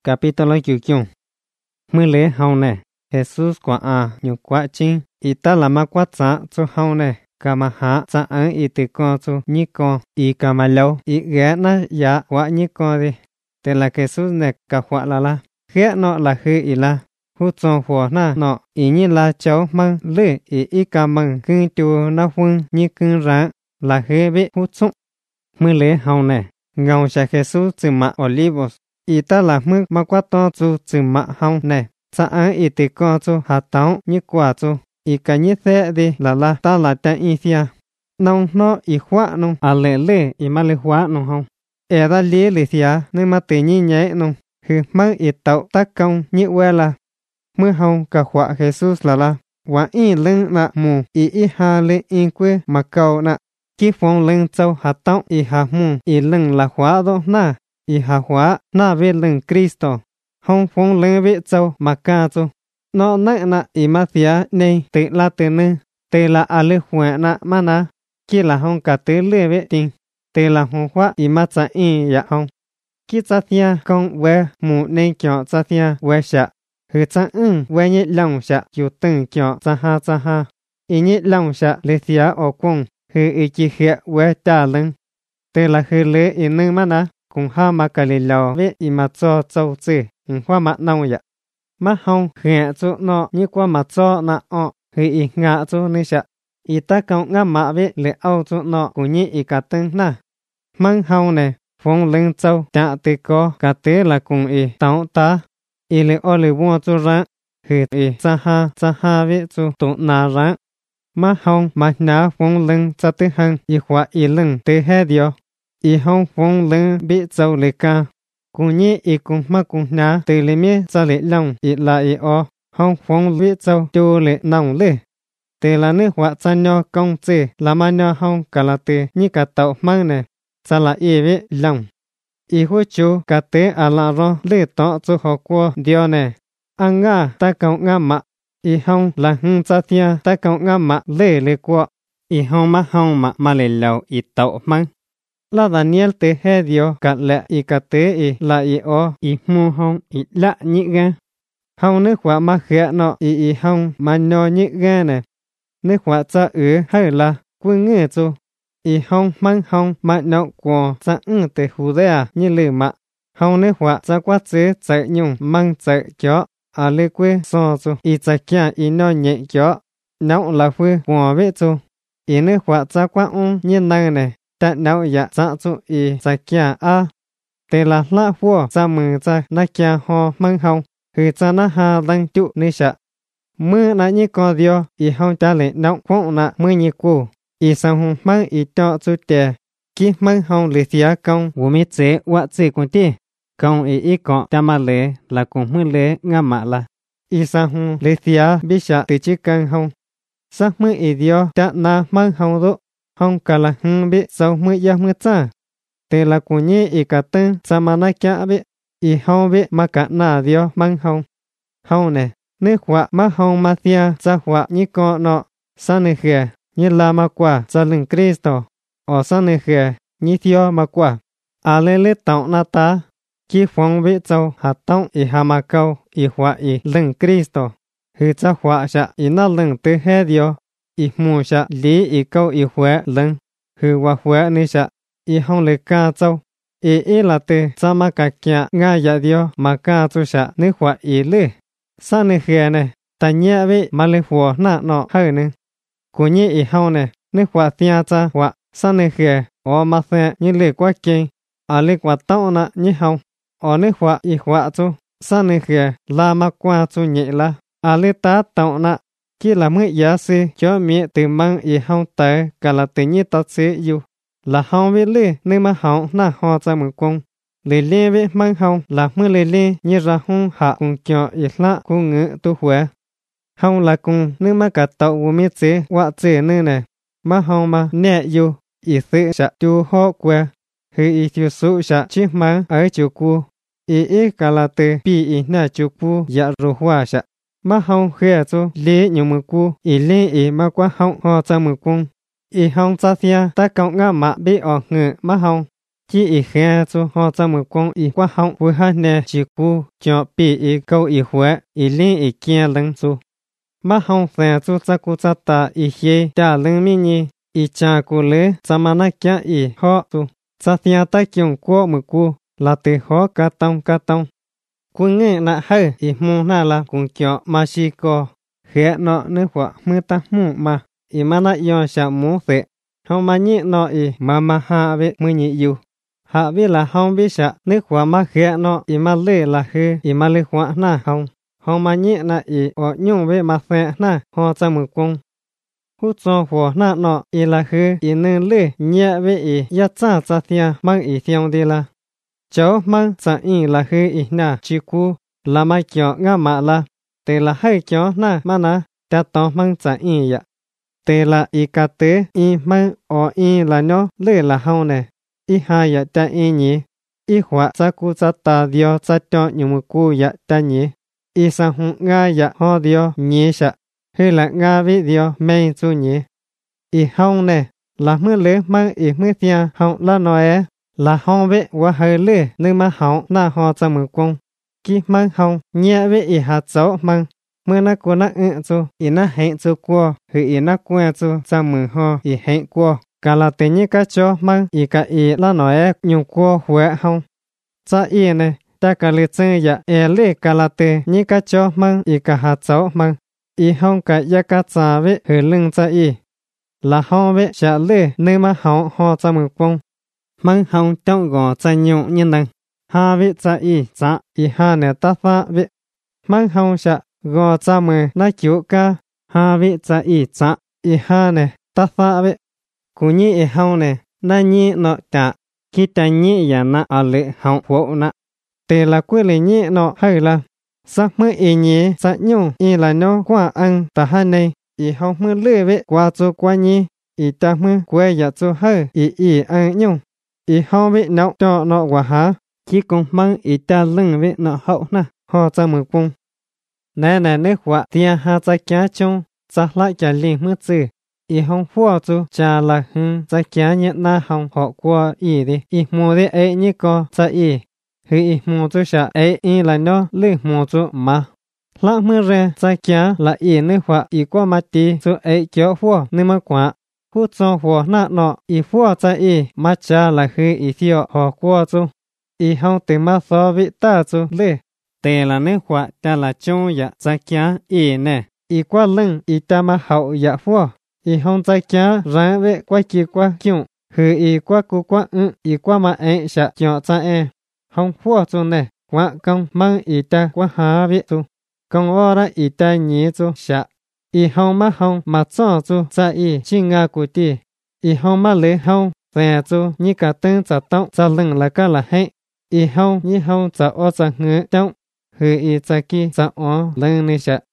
Capítulo 9. Mưa lễ hậu nè, Jesus quả nhiều quả chính, ý ta là ma quả trả cho hậu nè, cả mà hạ trả ấn ý tự con cho nhị con, ý cả mà lâu, ý ghé na giá quả nhị con đi. Thế là Jesus nè cả quả là, ghé nọ là hư ý là, hú chọn hùa na nọ, ý như là cháu măng lư ý cả măng cưng chùa na vương như cưng ráng, là hư bị hú chọn. Mưa lễ hậu nè, ngầu xa Jesus từ mạ Olivos. Ý ta là mức mà quá to chú chữ mạ hông nè, cha án ý tì con chú hạ táo như quả chú, ý cả như thế đi là ta là ta ý thia. Nông nó ý hóa nông, lệ ý mà lệ hóa nông hông. Ế ra lý lì thia, nên mà tì như nhé nông, hư mắc ý tàu ta công như quê là. Mưa hông cả hóa Jesus là, quả ý lưng là mù, ý hà lệ ý quê mà cầu nạ. Khi phong lưng châu hạ táo ý hà mù, ý lưng là hóa đô na. Y hạ hóa na về lưng Cristo, hông phong lưng về châu mà ca châu. Nó nặng nạ y mà thía này tự là tự nư, tự là lư hóa nạ mà nà, khi là hông cả tự lư về tình, tự là hông hóa y mà cha y dạ hông. Khi cha thía công về mù nên kiểu cha thía về xạ, hư cha về nhị lòng xạ dù từng kiểu cha ha. Y nhị lòng xạ lê thía ở cung, hư y chi khía về trả lưng, tự là hư lê y nư mà nà. Cùng ha mà cả lì lò với ý mà cho châu chữ, hoa mà nông dạ. Mà hông khẽ chú nọ như qua mà cho nạ hư ý ngạ chú nữ dạ. Ý ta công ngã mạ với lệ âu chú nọ cũng như ý cả tưng nà. Măng hông nè, phong lưng châu trả tì có cả tế là cùng ý táo ta. Ý lệ ô lì vua chú ráng, hư ý cha ha với chú tụ nà ráng. Mà hông mà ná phong lưng cha tư hăng ý hóa ý lưng tư hê điều. Ý hông phong lưng bị châu lệ ca. Cũng như ý cũng mà cũng ná từ lệ mê cha lệ lòng ý là ý hông phong bị châu chô lệ nòng lệ. Từ là nước hóa cha nhỏ công chê là mà nhỏ hông cả là từ như cả tàu mang nè. Cha là ý với lòng. Ý hô chú cả tế là rô lệ tỏ chú họ qua điều nè. Ngà ta cầu ngà mạ. Ý hông là hưng cha thia ta cầu ngà mạ lệ qua. Ý hông mà lệ lâu ý tàu mang. La Daniel te he dio cả lệ y cả tế y là y y mu hông y lạ nhị ga. Hông nước hóa mà khẽ nọ y hông mà nhò nhị ga nè. Nước hóa cha hay là quân nghe chú. Y hông mang hông mà nhọ của cha te hù đea như lử mạ. Hông nước hóa cha quá chế chạy nhung mang chạy chó. Lê quê so chú y chạy kia y nhọ nhẹ chó. Nọng là phư của vệ chú. Y nước hóa cha quá như năng nè. Ta nấu dạ cha chú y cha kia Tê là lạ vua cha mừng cha na kia ho mang hông. Hư cha na ha đăng tụ nê sạ. Mưa nã như có điều y hông ta lệ nọng phong nạ mưa như cũ. Y sao hông mang y cho chú tè. Kì mang hông lệ thịa công vô mê chế wạ chế cùng tì. Công y có ta mà lệ là cùng mưa lệ ngà mạ là. Y sao hông lệ thịa bí sạ từ chí căng hông. Sắc mưa y điều ta na mang hông rộ. Hông cả là hưng bị sâu mưa ya mưa cha. Tê là của nhé y cả tên cha mà na kia bị. Y hông bị mà cả nà điều mang hông. Hông nè, nước hóa mà hông mà thia cha hóa như có nọ. Sa nè khề, như là mà quả cha lưng Cristo. Sa nè khề, như thiêu mà quả. Lê lê tạo na ta. Khi phong bị châu hạt tông y hà mà câu y hóa y lưng Cristo. Hư cha hóa cha y na lưng tư hê điều. Y mù sạ lý y câu y huế lưng. Hư hòa huế nê sạ. Y hông lê ca châu. Y là tư cha mà cả kia ngà dạ điều mà ca châu sạ nê hóa y lê. Sa nê khề nè. Ta nhẹ vĩ mà lê hùa nạ nọ hơi nè. Cú nhẹ y hông nè. Nê hóa thia cha hóa. Sa nê khề. Mà thè như lê quá kênh. Lê quá tao nạ như hông. Nê hóa y hóa châu. Sa nê khề là mà qua châu nhẹ là. Lê tá tao nạ. Khi là mới giá sư cho mẹ từ mang y hông tới cả là tự nhiên tao sẽ yêu. Là hông biết lê nên mà hông nà hoa ra mừng công. Lê lê với mang hông là mới lê như ra hông hạ cùng cho y lạ cùng ngữ tu huế. Hông là cùng nên mà cả tàu vô mẹ chế wạ chế nư nè. Mà hông mà nẹ yêu y sự sạ chú hô quê. Hư y thiêu sụ sạ chiếc mang ở chú cu. Y cả là từ bì y nà chú cu dạ rù hoa sạ. Mà hông khẽ chú lý nhiều mực cu, ý lý ý mà quá hông ho cho mực cung. Ý hông cha thia ta cộng ngã mạ bị ngự mà hông. chỉ ý khe chú họ cho một con ý quá họng với hai nè chỉ cu cho bị ý câu ý huệ ý liên ý kia lưng chú mà họng xe chú cho cu cho ta ý khế trả lưng mi nhi ý cha cu lê cho mà nà kia ý họ chú cho thia ta kiong qua một cu là từ họ cả tông cu nghe nà hơi ý mù nà là cùng cho mà xì co khẽ nọ nước quả mưa ta mù mà ý mà nà yon xả mù phệ hông mà nhị nọ ý mà hạ về mưa nhị yêu hạ về là hông biết xả nước quả mà khẽ nọ ý mà lê là hư ý mà lê quả nà hông mà nhị nà ý ở nhung về mà phệ nà họ cho một con hút cho hoa nà nọ ý là hư ý nương lê nhẹ về ý ya cha thia mang ý thiong đi là cháu mang cha ý là hư ý nà chi cu là mà kiểu ngã mạ là tê là hai chó na mà na ta to mang cha ý ya tê là ý cả tế ý mang ở ý là nó lê là hông nè ý hai ya ta ý nhỉ ý hóa cha cu cha ta dio cha cho những một cu ya ta nhỉ ý sa hung nga ya ho dio nhỉ sa hay là nga vi dio men chu nhỉ ý hông nè là mưa lê mang ý mưa thia hông là nói là hông vệ quá hơi lê nên mà hông na ho cha một con kí mang hông nhẹ với ý hạt cháu mang mưa na của na chú ý na hẹn chú qua hư ý na qua chú cha mừng ho ý hẹn qua cả là tên như cá chó mang ý cả ý là nói nhung qua huệ hông cha ý này ta cả lệ chân ya lệ cả là tên như cá chó mang ý cả hạt cháu mang ý hông cả ya cá cha với hư lưng cha ý là hông với xả lệ nên mà hông ho cha mừng con mang hông trong gò cha nhung nhân năng ha vị cha ý ha nè ta pha vị mang hông xạ gò cha mờ na chiếu ca ha vị cha ý ha nè ta pha vị cú nhị ý hông nè na nhị nọ trả khi ta nhị ya na ở lệ hông phụ na tê là quê lệ nhị nọ hay là sắc mơ ý nhị sa nhung ý là nó qua ăn ta ha này ý hông mơ lệ vị qua cho qua nhị ý ta mơ quê ya cho hơi ý ăn nhung ý hông vị nọ cho nọ quả há chỉ còn mang ý ta lưng với nọ hậu na họ cho một cung nè nước quả tia ha cha kia chung cha lại trả liền mất chữ ý hông phua chú cha là cha kia nhận na hông họ qua ý đi ý mua đi ấy như co cha ý hư ý mua chú sa ấy ý là nó lưng mua chú mà lát mưa ra cha kia là ý nước quả ý qua mặt tí chú ấy kéo phua nên mà quả hút cho phua na nọ ý phua cha ý mà cha là hư ý thiệu họ qua chú ý hông từ mà so vị ta chú lê tê là nước quả ta là chung ya cha kia ý nè ý qua lưng ý ta mà hậu ya phua ý hông cha kia ra vệ qua kia qua kiệu hư ý qua cu qua ý qua mà ấy sa cho cha hông phua chú nè qua công mang ý ta qua há vị chú công ô ra ý ta nhí chú sa ý hông mà cho chú cha ý chi nga cụ tì ý hông mà lê hông về chú như cả tên cha tông cha lưng là cả là hay ý hông như hông cha ô cha ngứa tông hư ý cha kia cha ô lưng nè sa